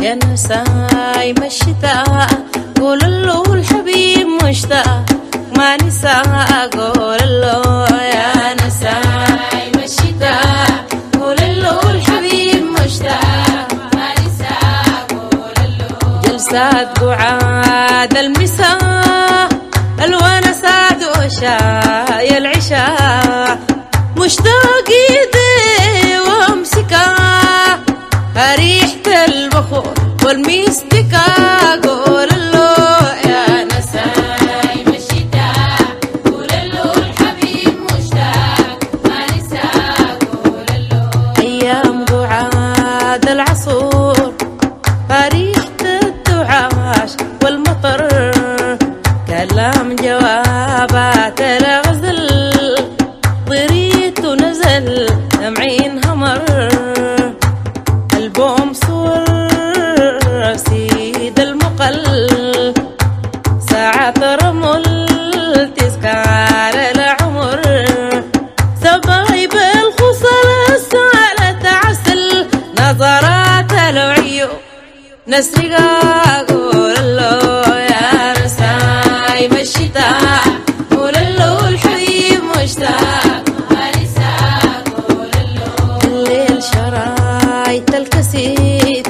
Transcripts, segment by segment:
يا نسايم الشتاء قول له الحبيب مشتاق ما نسى قول له يا نسايم الشتاء قول له الحبيب مشتاق ما نسى قول له جلسات قعاد المساء الونسات وشاي العشاء مشتاق ايدي وامسكها ريحة البخور والميستكا قول له يا نسايم الشتاء قول له الحبيب مشتاق ما نسى قول له أيام قعاد العصور ريحة الدعاش والمطر كلام جوابات الغزل ضريت ونزل دمعين همر البوم صور سيد المقل ساعة رمل تذكار العمر سبايب الخصل سالة عسل نظرات العيون نسرقا قول له يا نسايم الشتاء قول له الحبيب مشتاق ما نسى قول له الليل شرايط الكسيت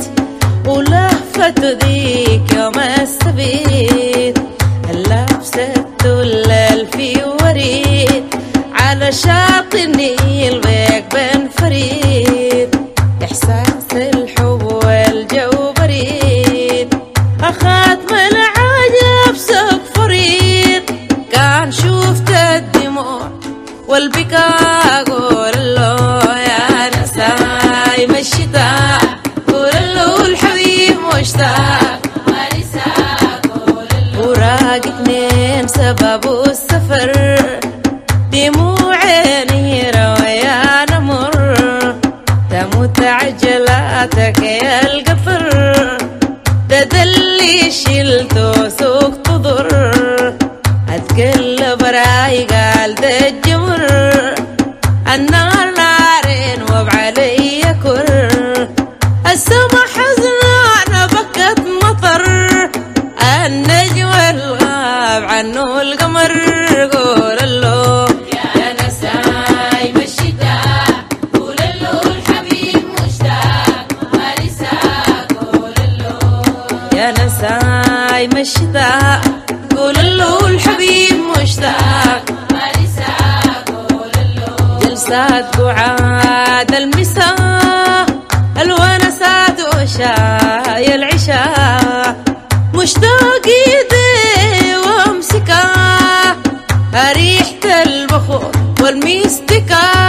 ولهفة ذيك يوم السبيت اللبسة الليل في وريد على شاطئ النيل ويك بن فريد إحساس الحب والجو بريد أخذ من عجب سوق فريد كان شوفت الدموع والبكاء قول له يا نسايم الشتاء قول له الحبيب مشتاق ما نسى قول له وراق اتنين سبب السفر دموع عيني رويا نمر تموت عجلاتك يا القفر ده اللي شلته سوق تضر اتقلب راي قال ده الجمر النار نارين وبعلي كر السما حزنانة بكت مطر النجم الغاب عنه القمر قول له يا نسايم الشتاء قول له الحبيب مشتاق ما نسى قول له يا نسايم الشتاء قول له الحبيب مشتاق ما نسى قول له جلسات قعاد المساء الونسات وشاي العشاء مشتاق ايدي وامسكها ريحة البخور والميستكا